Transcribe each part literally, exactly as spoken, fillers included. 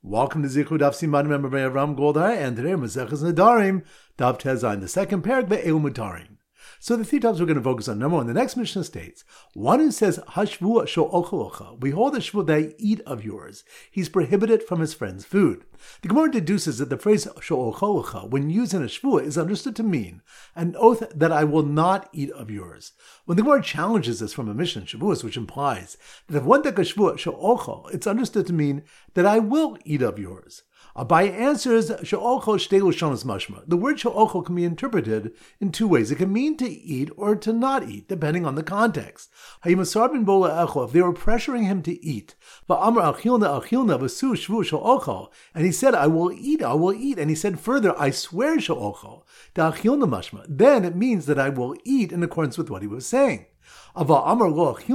Welcome to Zichud Daf Siman Member by Avram Goldar, and today Maseches Nedarim, Daf Tezayin, the second parak Be'elu Mutarim. So the three topics we're going to focus on. Number one, the next Mishnah states, one who says, Hashvua she'ochalocha, behold the shvua that I eat of yours, he's prohibited from his friend's food. The Gemara deduces that the phrase she'ochalocha, when used in a shvua, is understood to mean an oath that I will not eat of yours. When the Gemara challenges this from a Mishnah in Shavuos, which implies that if one take a shvua she'ochal, it's understood to mean that I will eat of yours. Abai answers, she'ochal shtei lashonos mashma. The word she'ochal can be interpreted in two ways. It can mean to eat or to not eat, depending on the context. Hayimasar bin bola echo, if they were pressuring him to eat, va'amar achilna achilna v'su shvu she'ochal, and he said, I will eat, I will eat, and he said further, I swear she'ochal, da achilna mashma, then it means that I will eat in accordance with what he was saying. But if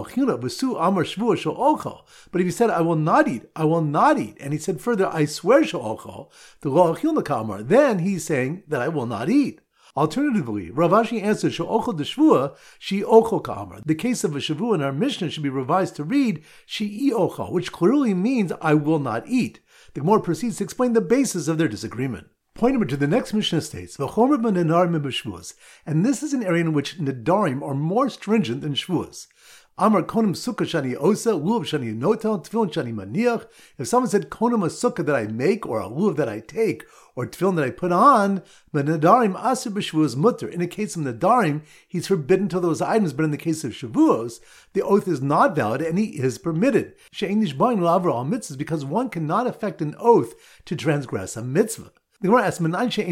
he said, I will not eat, I will not eat, and he said further, I swear she'ochal, the lo achilna ka'amar, then he's saying that I will not eat. Alternatively, Rav Ashi answers, she'ochal d'shvua, she'ochal ka'amar. The case of a shavua in our Mishnah should be revised to read, she'ochal, which clearly means I will not eat. The Gemara proceeds to explain the basis of their disagreement. Point number two, the next Mishnah states, V'chomer b'nedarim b'shvuos, and this is an area in which nedarim are more stringent than shvuos. Amar konim sukkah shani osa, lulav shani notel, tefillin shani maniach. If someone said konim a sukkah that I make, or a lulav that I take, or tefillin that I put on, but nedarim asur b'shvuos mutter. In the case of nedarim, he's forbidden to those items, but in the case of shavuos, the oath is not valid and he is permitted. She'ein nishbain la'avra al mitzvahs, because one cannot effect an oath to transgress a mitzvah. The Gemara asks,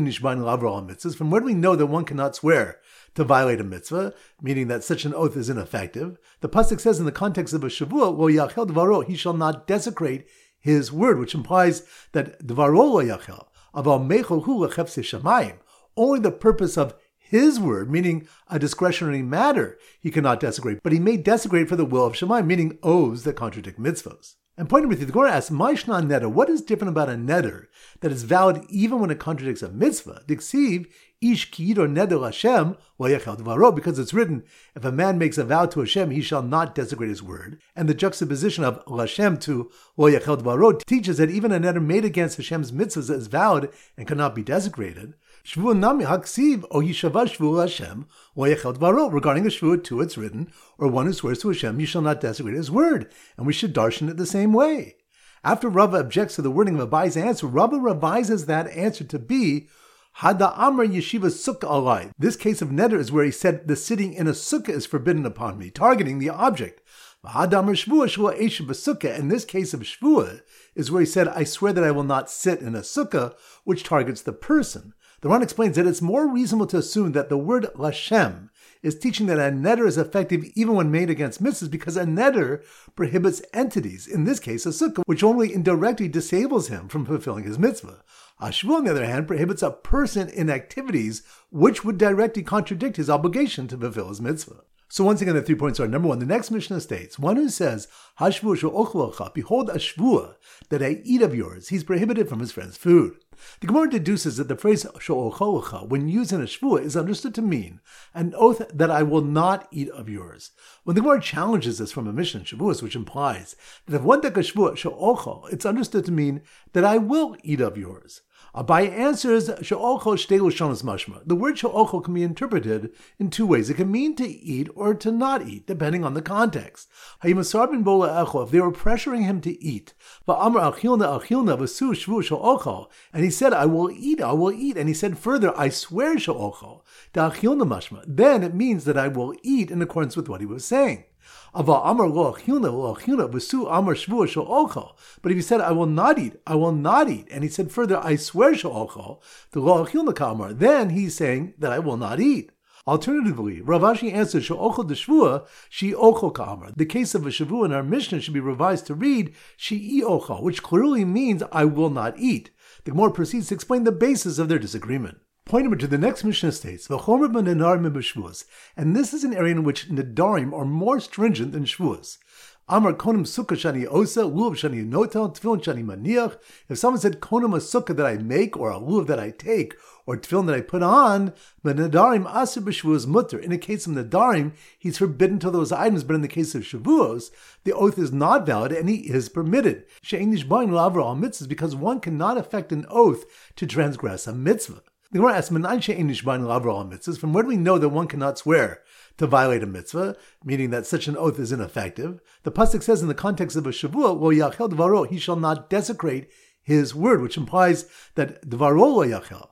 from where do we know that one cannot swear to violate a mitzvah, meaning that such an oath is ineffective? The pasuk says in the context of a shavua, lo yachel dvaro, he shall not desecrate his word, which implies that dvaro lo yachel, aval mechol hu lechefse shamayim, only the purpose of his word, meaning a discretionary matter, he cannot desecrate, but he may desecrate for the will of shamayim, meaning oaths that contradict mitzvahs. And point number three, the Gemara asks, Maishna neder, what is different about a neder that is valid even when it contradicts a mitzvah? Diksiv, ish ki yidor neder Hashem, lo yachel dvaro, because it's written, if a man makes a vow to Hashem, he shall not desecrate his word. And the juxtaposition of Hashem to lo yachel dvaro teaches that even a neder made against Hashem's mitzvahs is valid and cannot be desecrated. Shvu nami haksiv o yishava shvu Hashem lo yachel dvaro. Regarding a shvu too, it's written, or one who swears to Hashem, you shall not desecrate his word. And we should darshan it the same way. After Rava objects to the wording of Abai's answer, Rava revises that answer to be Hada Amr Yeshiva Sukkah Alai. This case of neder is where he said the sitting in a sukkah is forbidden upon me, targeting the object. Hada Amr Shvua Shvua Esha B'Sukkah. In this case of Shvua is where he said, I swear that I will not sit in a sukkah, which targets the person. The Ran explains that it's more reasonable to assume that the word Lashem is teaching that a neder is effective even when made against mitzvahs, because a neder prohibits entities, in this case a sukkah, which only indirectly disables him from fulfilling his mitzvah. A shvua, on the other hand, prohibits a person in activities which would directly contradict his obligation to fulfill his mitzvah. So once again, the three points are, number one, the next Mishnah states, one who says, Hashvu she'ochlocha, behold a shvua that I eat of yours, he's prohibited from his friend's food. The Gemara deduces that the phrase she'ochlocha, when used in a shvua, is understood to mean an oath that I will not eat of yours. When the Gemara challenges this from a Mishnah in Shavuos, which implies that if one take a shvua she'ochal, it's understood to mean that I will eat of yours. Abai answers, she'ochal shtei lashonos mashma. The word she'ochal can be interpreted in two ways. It can mean to eat or to not eat, depending on the context. Hayimasar bin bola echo, if they were pressuring him to eat, va'amar achilna achilna v'su shvu she'ochal, and he said, I will eat, I will eat, and he said further, I swear she'ochal, da achilna mashma, then it means that I will eat in accordance with what he was saying. But if he said, I will not eat, I will not eat, and he said further, I swear she'ochal, the lo achilna ka'amar, then he's saying that I will not eat. Alternatively, Rav Ashi answers, she'ochal d'shvua, she'ochal ka'amar. The case of a shavua in our Mishnah should be revised to read, she'ochal, which clearly means I will not eat. The Gemara proceeds to explain the basis of their disagreement. Point number two, the next Mishnah states, V'chomer b'nedarim b'shvuos, and this is an area in which nedarim are more stringent than shvuos. Amar konim sukkah shani osa, lulav shani notel, tefillin shani maniach. If someone said konim a sukkah that I make, or a lulav that I take, or tefillin that I put on, but nadarim asur b'shvuos mutter. In the case of nadarim, he's forbidden to those items, but in the case of shavuos, the oath is not valid and he is permitted. She'ein nishbain l'avra al mitzvahs, because one cannot effect an oath to transgress a mitzvah. The Gemara asks, "Menayin she'ein nishbain l'avra al mitzvahs?" From where do we know that one cannot swear to violate a mitzvah, meaning that such an oath is ineffective? The pasuk says in the context of a shavua, "Lo yachel dvaro," he shall not desecrate his word, which implies that dvaro lo yachel.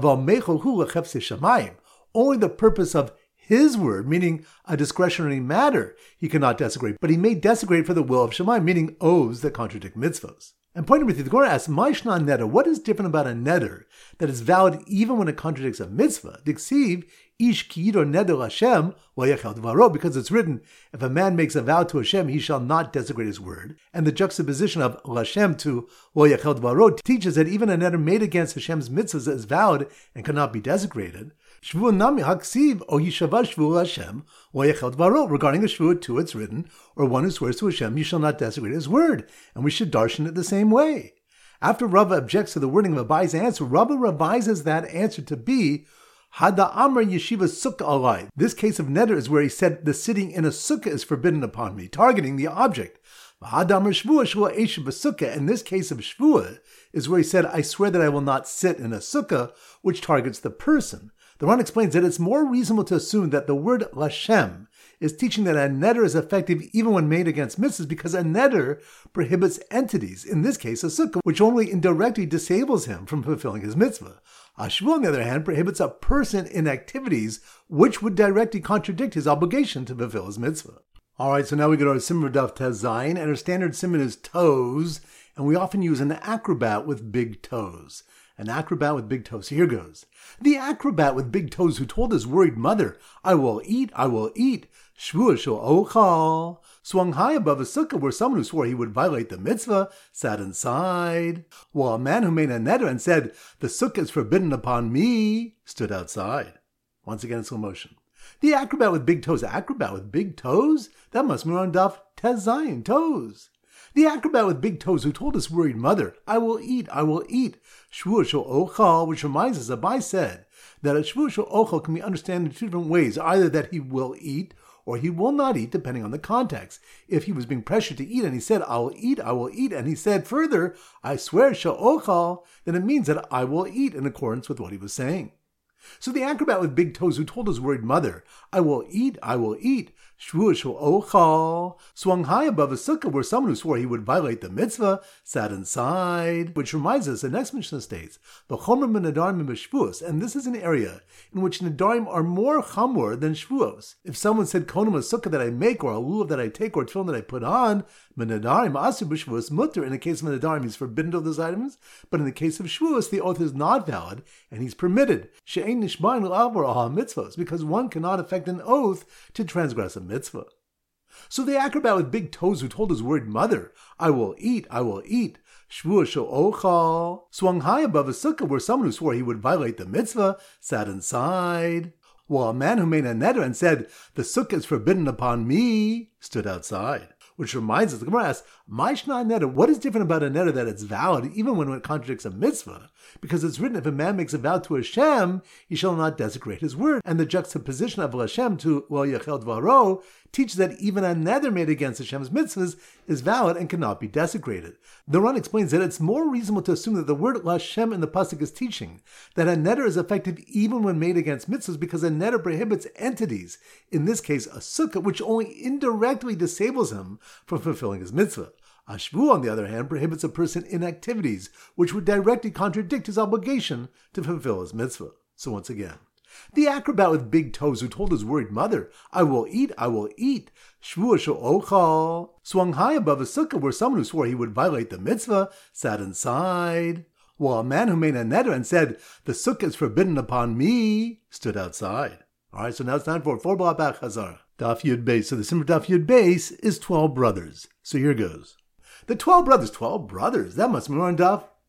Only the purpose of his word, meaning a discretionary matter, he cannot desecrate, but he may desecrate for the will of Shamayim, meaning oaths that contradict mitzvahs. And point number three, the Gemara asks, Maishna neder, what is different about a neder that is valid even when it contradicts a mitzvah? Diksiv, ish ki yidor neder Hashem, lo yachel dvaro, because it's written, if a man makes a vow to Hashem, he shall not desecrate his word. And the juxtaposition of Hashem to lo yachel dvaro teaches that even a neder made against Hashem's mitzvahs is valid and cannot be desecrated. Shvuah nami haksiv, o yishava shvuah Hashem, lo yachel dvaro. Regarding a shvuah too, it's written, or one who swears to Hashem, you shall not desecrate his word. And we should darshan it the same way. After Rava objects to the wording of Abai's answer, Rava revises that answer to be, Hada Amar Yeshiva Sukkah Alai. This case of neder is where he said the sitting in a sukkah is forbidden upon me, targeting the object. Hada Amar Shvuah Shvuah Esha B'Sukkah. In this case of Shvuah is where he said, I swear that I will not sit in a sukkah, which targets the person. The Ran explains that it's more reasonable to assume that the word Lashem is teaching that a neder is effective even when made against mitzvahs, because a neder prohibits entities, in this case a sukkah, which only indirectly disables him from fulfilling his mitzvah. A shvuah, on the other hand, prohibits a person in activities which would directly contradict his obligation to fulfill his mitzvah. Alright, so now we go to our Simon Daf Tez Zayin, and our standard Simon is toes, and we often use an acrobat with big toes. An acrobat with big toes. So here goes. The acrobat with big toes who told his worried mother, I will eat, I will eat, shvuah shel ochal, swung high above a sukkah where someone who swore he would violate the mitzvah sat inside, while a man who made a neder and said, the sukkah is forbidden upon me, stood outside. Once again in slow motion. The acrobat with big toes. Acrobat with big toes? That must mean on Daf Tez Zayin, toes. The acrobat with big toes who told his worried mother, I will eat, I will eat, shvuah shel ochal, which reminds us, Abai said that a shvuah shel ochal can be understood in two different ways, either that he will eat or he will not eat, depending on the context. If he was being pressured to eat and he said, I will eat, I will eat, and he said further, I swear shel ochal, then it means that I will eat in accordance with what he was saying. So the acrobat with big toes who told his worried mother, I will eat, I will eat, shvuah shel ochal, swung high above a sukkah where someone who swore he would violate the mitzvah sat inside, which reminds us, the next Mishnah states, V'chomer min nadarim b'shvuos, and this is an area in which nadarim are more chamor than shvuos. If someone said, konim a sukkah that I make, or a lulav that I take, or tefillin that I put on, min nadarim asur b'shvuos mutter. In the case of nadarim, he's forbidden to those items, but in the case of shvuos, the oath is not valid, and he's permitted. She'ein nishbain l'avor al mitzvos, because one cannot effect an oath to transgress a mitzvah. So the acrobat with big toes who told his worried mother, I will eat, I will eat, shvuah shel ochal, swung high above a sukkah where someone who swore he would violate the mitzvah sat inside, while a man who made a neder and said, the sukkah is forbidden upon me, stood outside. Which reminds us, the Gemara asks, Maishna neder, what is different about a neder that it's valid even when it contradicts a mitzvah? Because it's written, if a man makes a vow to Hashem, he shall not desecrate his word. And the juxtaposition of Hashem to lo yachel dvaro teaches that even a neder made against Hashem's mitzvahs is valid and cannot be desecrated. The Ran explains that it's more reasonable to assume that the word Lashem in the pasuk is teaching that a neder is effective even when made against mitzvahs, because a neder prohibits entities, in this case a sukkah, which only indirectly disables him from fulfilling his mitzvah. A shvuah, on the other hand, prohibits a person in activities which would directly contradict his obligation to fulfill his mitzvah. So once again, the acrobat with big toes who told his worried mother, I will eat, I will eat, shvuah shel ochal, swung high above a sukkah where someone who swore he would violate the mitzvah sat inside, while a man who made a neder and said, the sukkah is forbidden upon me, stood outside. Alright, so now it's time for four blah back Chazara. Daf Yud Beis. So the Simmer Daf Yud Beis is twelve brothers. So here goes. The twelve brothers, twelve brothers, that must be on Daf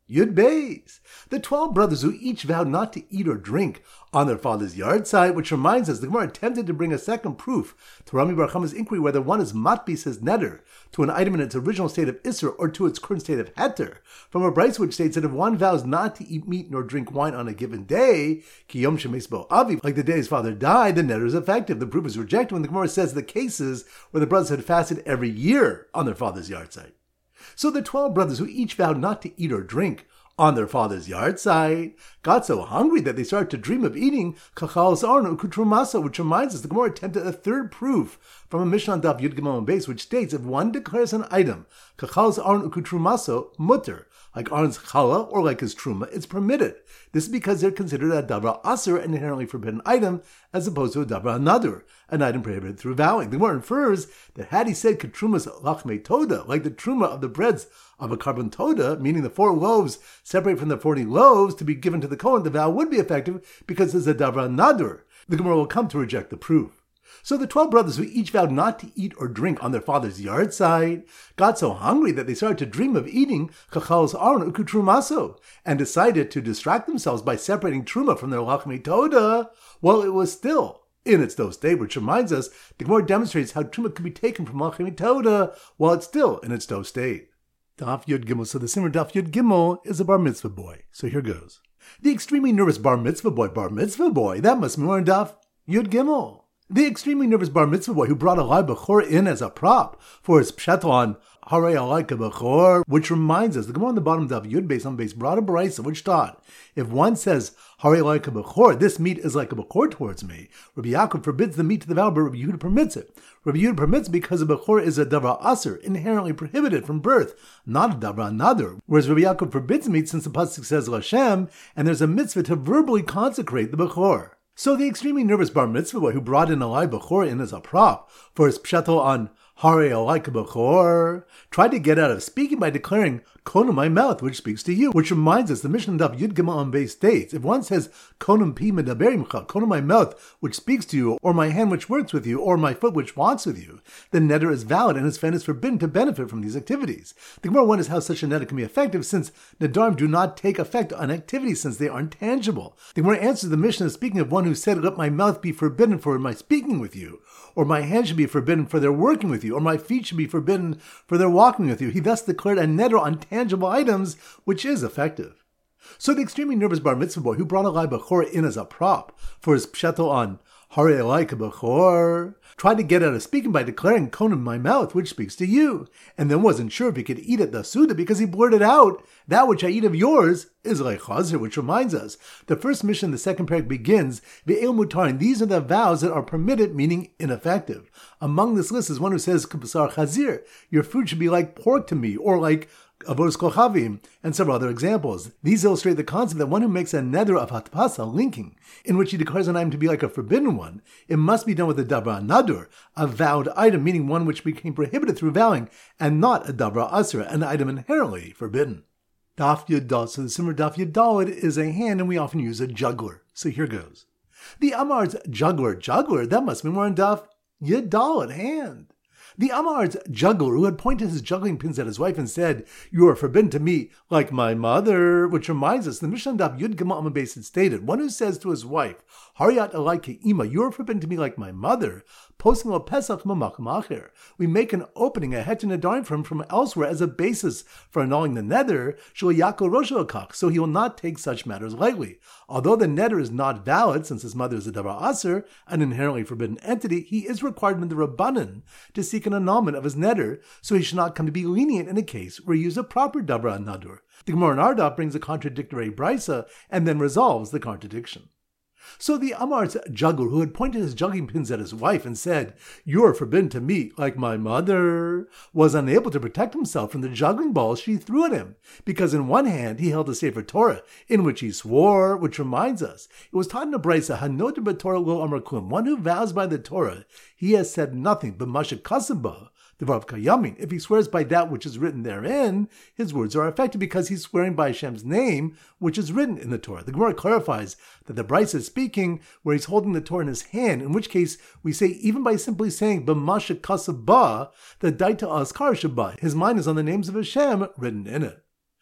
Yud Beis. The twelve brothers who each vowed not to eat or drink on their father's yard side, which reminds us the Gemara attempted to bring a second proof to Rami Bar Chama's inquiry whether one is matbis his neder to an item in its original state of Isser or to its current state of Heter, from a brayso which states that if one vows not to eat meat nor drink wine on a given day, ki yom shemes bo aviv, like the day his father died, the neder is effective. The proof is rejected when the Gemara says the cases where the brothers had fasted every year on their father's yard side. So the twelve brothers who each vowed not to eat or drink on their father's yard side got so hungry that they started to dream of eating kachal sarn ukutrumasa, which reminds us the Gemara attempted a third proof from a Mishnah on Daf Yud Gimel base, which states if one declares an item kachal sarn ukutrumaso mutter, like Aaron's challah or like his truma, it's permitted. This is because they're considered a dabra aser, an inherently forbidden item, as opposed to a dabra nadur, an item prohibited through vowing. The Gemara infers that had he said ketrumas lachmei toda, like the truma of the breads of a carbon toda, meaning the four loaves separate from the forty loaves to be given to the Kohen, the vow would be effective because it's a dabra nadur. The Gemara will come to reject the proof. So the twelve brothers who each vowed not to eat or drink on their father's yard side got so hungry that they started to dream of eating kachals aron ukutrumaso and decided to distract themselves by separating truma from their lachmei toda while it was still in its dough state, which reminds us the Gemara demonstrates how truma could be taken from lachmei toda while it's still in its dough state. Daf Yud Gimel. So the Simmer Daf Yud Gimel is a bar mitzvah boy. So here goes. The extremely nervous bar mitzvah boy, bar mitzvah boy, that must be more in Daf Yud Gimel. The extremely nervous bar mitzvah boy who brought a Alai Bechor in as a prop for his pshat on Harei Alai Bechor, which reminds us, the Gemara on the bottom of Yud Beis on base brought a brayso which taught, if one says Harei Alai Bechor, this meat is like a Bechor towards me, Rabbi Yaakov forbids the meat to the vow, but Rabbi Yehuda permits it. Rabbi Yehuda permits because a Bechor is a davar aser, inherently prohibited from birth, not a davar nadur, whereas Rabbi Yaakov forbids meat since the pasuk says Lashem, and there's a mitzvah to verbally consecrate the Bechor. So the extremely nervous bar mitzvah boy who brought in Alai Bechor in as a prop for his pshato on Harei Alai Bechor tried to get out of speaking by declaring Konum my mouth, which speaks to you, which reminds us the Mishnah Daf Yud Gimel on base states, if one says Konum pi medaberimcha, Konum my mouth, which speaks to you, or my hand which works with you, or my foot which walks with you, the neder is valid and his fan is forbidden to benefit from these activities. The Gemara wonders how such a neder can be effective since nedarim do not take effect on activities since they aren't tangible. The Gemara answers the Mishnah speaking of one who said, let my mouth be forbidden for my speaking with you, or my hand should be forbidden for their working with you, or my feet should be forbidden for their walking with you. He thus declared a neder on tangible items, which is effective. So the extremely nervous bar mitzvah boy who brought Alai Bechor in as a prop for his pshato on Harei Alai Bechor tried to get out of speaking by declaring Konum my mouth, which speaks to you, and then wasn't sure if he could eat at the Suda because he blurted out, that which I eat of yours is like Chazer, which reminds us, the first mission, the second parak begins, Ve'el mutarin, these are the vows that are permitted, meaning ineffective. Among this list is one who says, K'basar Chazir, your food should be like pork to me, or like Avodas Kochavim, and several other examples. These illustrate the concept that one who makes a neder of hatpasa, linking, in which he declares an item to be like a forbidden one, it must be done with a dabra nadur, a vowed item, meaning one which became prohibited through vowing, and not a dabra asra, an item inherently forbidden. Daf Yud Dal. So the Simmer Daf Yud Daled is a hand, and we often use a juggler. So here goes. The Amar's juggler, juggler, that must be more in Daf Yud Daled, hand. The Amar's juggler, who had pointed his juggling pins at his wife and said, you are forbidden to me like my mother, which reminds us, the Mishnah Daf Yud Gimel Amud Beis had stated, one who says to his wife, Hariyat alai ke'ima, you are forbidden to me like my mother, posting a Pesach mamakom acher. We make an opening, a het nedarim from from elsewhere as a basis for annulling the neder, shel yakol rosho akach, so he will not take such matters lightly. Although the neder is not valid, since his mother is a davar aser, an inherently forbidden entity, he is required in the Rabbanan to seek an annulment of his neder, so he should not come to be lenient in a case where he used a proper davar nadur. The Gemara in Ardaf brings a contradictory brisa and then resolves the contradiction. So the Amar's juggler, who had pointed his juggling pins at his wife and said, you are forbidden to me like my mother, was unable to protect himself from the juggling balls she threw at him, because in one hand he held a Sefer Torah, in which he swore, which reminds us, it was taught in a brisa, Hanoder b'Torah lo amar klum, one who vows by the Torah, he has said nothing, but Masha Kasaba, the Vav Kayamin, if he swears by that which is written therein, his words are effective because he's swearing by Hashem's name, which is written in the Torah. The Gemara clarifies that the Brisa is speaking where he's holding the Torah in his hand, in which case we say even by simply saying B'masha Kasaba, the Daita Askar Shabbat, his mind is on the names of Hashem written in it.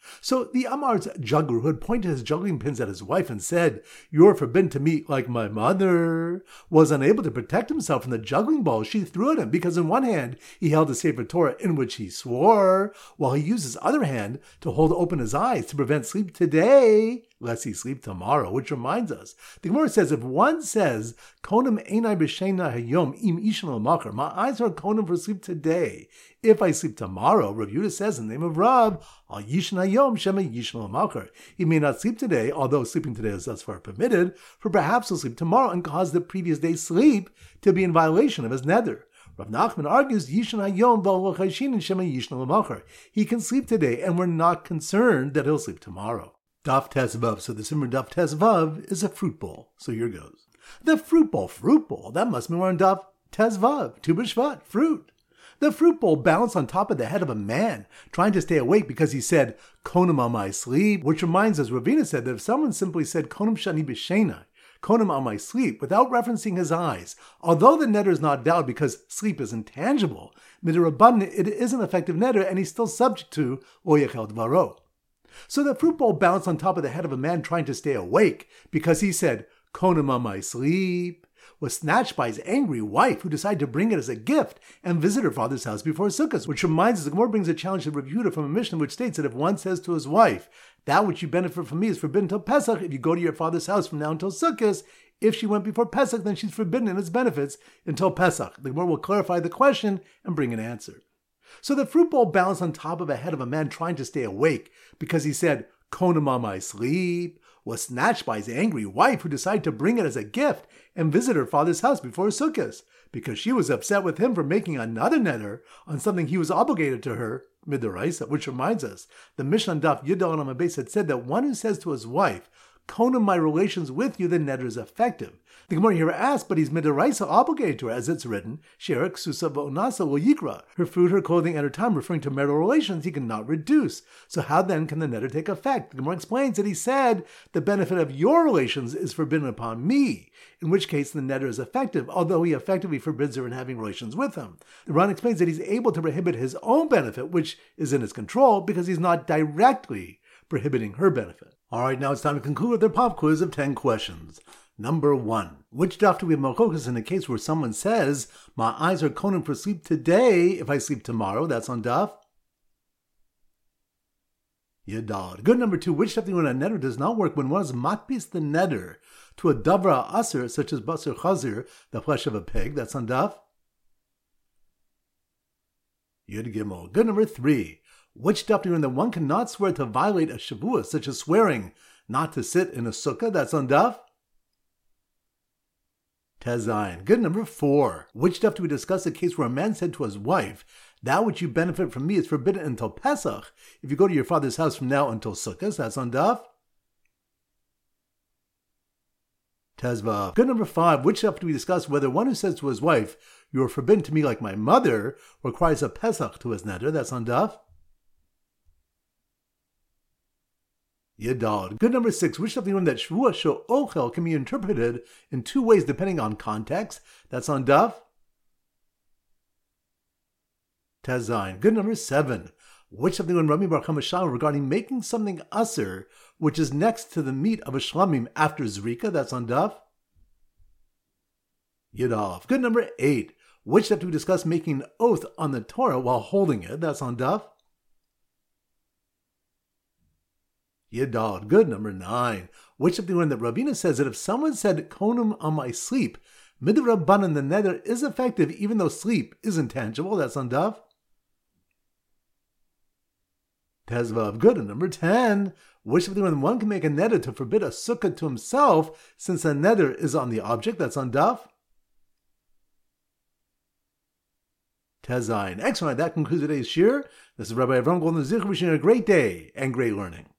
So the Amar's juggler, who had pointed his juggling pins at his wife and said, "You're forbidden to me like my mother," was unable to protect himself from the juggling balls she threw at him, because in one hand he held a Sefer Torah in which he swore, while he used his other hand to hold open his eyes to prevent sleep today, lest he sleep tomorrow. Which reminds us, the Gemara says, if one says, "Konim einai b'sheina hayom im ishan l'macher," my eyes are konim for sleep today. If I sleep tomorrow, Rav Yehuda says in the name of Rav, al yishan hayom shema yishan l'macher. He may not sleep today, although sleeping today is thus far permitted, for perhaps he'll sleep tomorrow and cause the previous day's sleep to be in violation of his nether. Rav Nachman argues, Yishan hayom v'al l'chayshin shema yishan l'macher. He can sleep today, and we're not concerned that he'll sleep tomorrow. Daf Tezvav. So the Simmer Daf Tezvav is a fruit bowl. So here goes. The fruit bowl, fruit bowl. That must be more on Daf Tezvav. Tu b'Shvat, fruit. The fruit bowl balanced on top of the head of a man, trying to stay awake because he said, "Konim on my sleep," which reminds us, Ravina said that if someone simply said, "Konim shani b'shena," konim on my sleep, without referencing his eyes, although the netter is not valid because sleep is intangible, midrabanan, it is an effective netter and he's still subject to lo yachel dvaro. So the fruit bowl bounced on top of the head of a man trying to stay awake because he said, "Konim on my sleep," was snatched by his angry wife, who decided to bring it as a gift and visit her father's house before Sukkot. Which reminds us, the Gemara brings a challenge to Rav Yehuda from a Mishnah which states that if one says to his wife, "That which you benefit from me is forbidden until Pesach," if you go to your father's house from now until Sukkot, if she went before Pesach, then she's forbidden in its benefits until Pesach. The Gemara will clarify the question and bring an answer. So the fruit bowl balanced on top of the head of a man trying to stay awake because he said, "Konim on my sleep," was snatched by his angry wife, who decided to bring it as a gift and visit her father's house before Sukkot, because she was upset with him for making another netter on something he was obligated to her, midaraisa. Which reminds us, the Mishnah Daf Yudal Amud Beis had said that one who says to his wife, "Konim my relations with you," the netter is effective. The Gemara here asks, but he's midaraisa obligated to her, as it's written, "Shera ksusa v'onasa lo yikra." Her food, her clothing, and her time, referring to marital relations, he cannot reduce. So how then can the netter take effect? The Gemara explains that he said, "The benefit of your relations is forbidden upon me," in which case the netter is effective, although he effectively forbids her in having relations with him. The Ran explains that he's able to prohibit his own benefit, which is in his control, because he's not directly prohibiting her benefit. All right, now it's time to conclude with their pop quiz of ten questions. Number one, which daf do we have machokas in a case where someone says, "My eyes are konim for sleep today, if I sleep tomorrow"? That's on daf Yadad. Good. Number two, which daf do we know a netter does not work when one is matpis the netter to a davra aser, such as basar chazir, the flesh of a pig? That's on daf Yud Gimel. Good. Number three, which daf do we know that one cannot swear to violate a shavua, such as swearing not to sit in a sukkah? That's on daf Tezayin. Good. Number four, which daf do we discuss a case where a man said to his wife, "That which you benefit from me is forbidden until Pesach, if you go to your father's house from now until Sukkot"? That's on daf Tezvav. Good. Number five, which daf do we discuss whether one who says to his wife, "You are forbidden to me like my mother," requires a Pesach to his netter? That's on daf Yadad. Good. Number six, which daf do we learn that Shvua She'ochel can be interpreted in two ways depending on context? That's on daf Tezayin. Good. Number seven, which daf do we learn Rami Bar Chama Shalom regarding making something aser, which is next to the meat of a shlamim after zrika? That's on daf Yadav. Good. Number eight, which daf do we discuss making an oath on the Torah while holding it? That's on daf Yadad. Good. Number nine, which daf do we learn that Ravina says that if someone said "Konim on my sleep," midrabanan, the nether is effective even though sleep is intangible? That's on daf Tezvav. Good. And number ten, which daf do we learn one can make a nether to forbid a sukkah to himself since a nether is on the object? That's on daf Tezayin. Excellent. That concludes today's shir. This is Rabbi Avram Goldman Zich wishing you a great day and great learning.